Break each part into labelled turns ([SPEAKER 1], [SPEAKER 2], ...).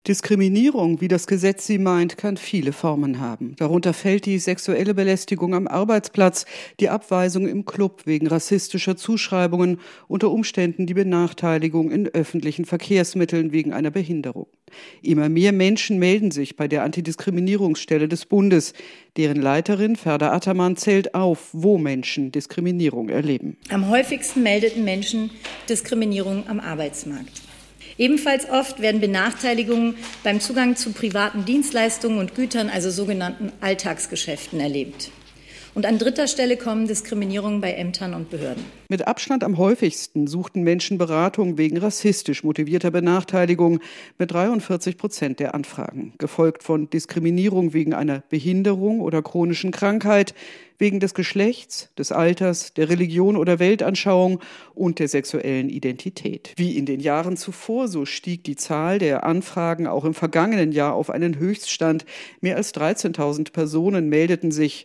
[SPEAKER 1] Diskriminierung, wie das Gesetz sie meint, kann viele Formen haben. Darunter fällt die sexuelle Belästigung am Arbeitsplatz, die Abweisung im Club wegen rassistischer Zuschreibungen, unter Umständen die Benachteiligung in öffentlichen Verkehrsmitteln wegen einer Behinderung. Immer mehr Menschen melden sich bei der Antidiskriminierungsstelle des Bundes. Deren Leiterin Ferda Ataman zählt auf, wo Menschen Diskriminierung erleben.
[SPEAKER 2] Am häufigsten meldeten Menschen Diskriminierung am Arbeitsmarkt. Ebenfalls oft werden Benachteiligungen beim Zugang zu privaten Dienstleistungen und Gütern, also sogenannten Alltagsgeschäften, erlebt. Und an dritter Stelle kommen Diskriminierungen bei Ämtern und Behörden.
[SPEAKER 1] Mit Abstand am häufigsten suchten Menschen Beratung wegen rassistisch motivierter Benachteiligung mit 43% der Anfragen, gefolgt von Diskriminierung wegen einer Behinderung oder chronischen Krankheit, wegen des Geschlechts, des Alters, der Religion oder Weltanschauung und der sexuellen Identität. Wie in den Jahren zuvor, so stieg die Zahl der Anfragen auch im vergangenen Jahr auf einen Höchststand. Mehr als 13.000 Personen meldeten sich,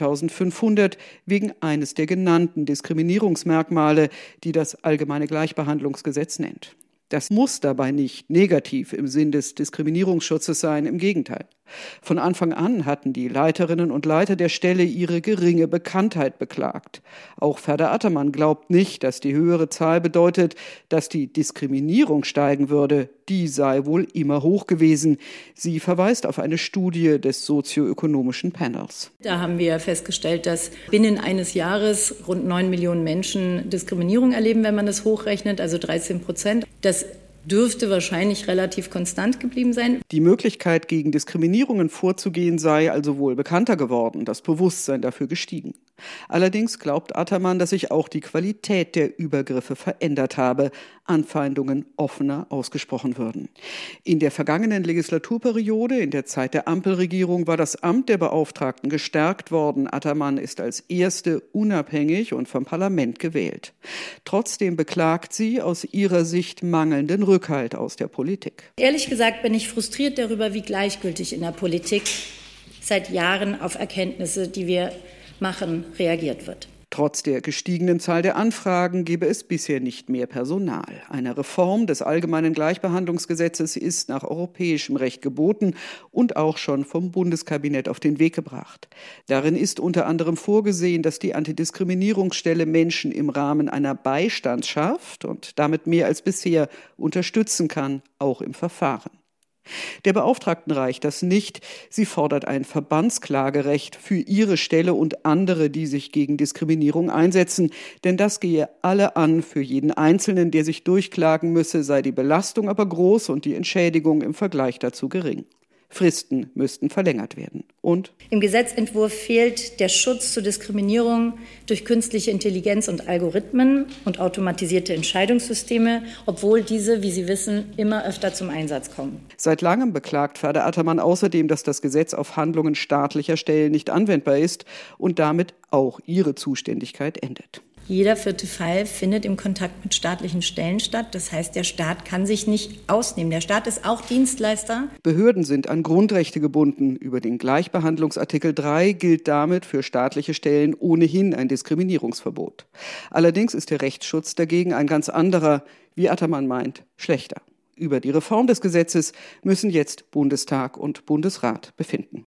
[SPEAKER 1] 10.500 wegen eines der genannten Diskriminierungsmerkmale, die das Allgemeine Gleichbehandlungsgesetz nennt. Das muss dabei nicht negativ im Sinn des Diskriminierungsschutzes sein, im Gegenteil. Von Anfang an hatten die Leiterinnen und Leiter der Stelle ihre geringe Bekanntheit beklagt. Auch Ferda Ataman glaubt nicht, dass die höhere Zahl bedeutet, dass die Diskriminierung steigen würde. Die sei wohl immer hoch gewesen. Sie verweist auf eine Studie des sozioökonomischen Panels.
[SPEAKER 2] Da haben wir festgestellt, dass binnen eines Jahres rund 9 Millionen Menschen Diskriminierung erleben, wenn man das hochrechnet, also 13%. Das dürfte wahrscheinlich relativ konstant geblieben sein.
[SPEAKER 1] Die Möglichkeit, gegen Diskriminierungen vorzugehen, sei also wohl bekannter geworden, das Bewusstsein dafür gestiegen. Allerdings glaubt Ataman, dass sich auch die Qualität der Übergriffe verändert habe, Anfeindungen offener ausgesprochen würden. In der vergangenen Legislaturperiode, in der Zeit der Ampelregierung, war das Amt der Beauftragten gestärkt worden. Ataman ist als erste unabhängig und vom Parlament gewählt. Trotzdem beklagt sie aus ihrer Sicht mangelnden Rückhalt aus der Politik.
[SPEAKER 2] Ehrlich gesagt bin ich frustriert darüber, wie gleichgültig in der Politik seit Jahren auf Erkenntnisse, die wir machen, reagiert wird.
[SPEAKER 1] Trotz der gestiegenen Zahl der Anfragen gebe es bisher nicht mehr Personal. Eine Reform des Allgemeinen Gleichbehandlungsgesetzes ist nach europäischem Recht geboten und auch schon vom Bundeskabinett auf den Weg gebracht. Darin ist unter anderem vorgesehen, dass die Antidiskriminierungsstelle Menschen im Rahmen einer Beistandschaft und damit mehr als bisher unterstützen kann, auch im Verfahren. Der Beauftragten reicht das nicht. Sie fordert ein Verbandsklagerecht für ihre Stelle und andere, die sich gegen Diskriminierung einsetzen. Denn das gehe alle an. Für jeden Einzelnen, der sich durchklagen müsse, sei die Belastung aber groß und die Entschädigung im Vergleich dazu gering. Fristen müssten verlängert werden. Und
[SPEAKER 2] im Gesetzentwurf fehlt der Schutz zur Diskriminierung durch künstliche Intelligenz und Algorithmen und automatisierte Entscheidungssysteme, obwohl diese, wie Sie wissen, immer öfter zum Einsatz kommen.
[SPEAKER 1] Seit langem beklagt Ferda Ataman außerdem, dass das Gesetz auf Handlungen staatlicher Stellen nicht anwendbar ist und damit auch ihre Zuständigkeit endet.
[SPEAKER 2] Jeder 4. Fall findet im Kontakt mit staatlichen Stellen statt. Das heißt, der Staat kann sich nicht ausnehmen. Der Staat ist auch Dienstleister.
[SPEAKER 1] Behörden sind an Grundrechte gebunden. Über den Gleichbehandlungsartikel 3 gilt damit für staatliche Stellen ohnehin ein Diskriminierungsverbot. Allerdings ist der Rechtsschutz dagegen ein ganz anderer, wie Ataman meint, schlechter. Über die Reform des Gesetzes müssen jetzt Bundestag und Bundesrat befinden.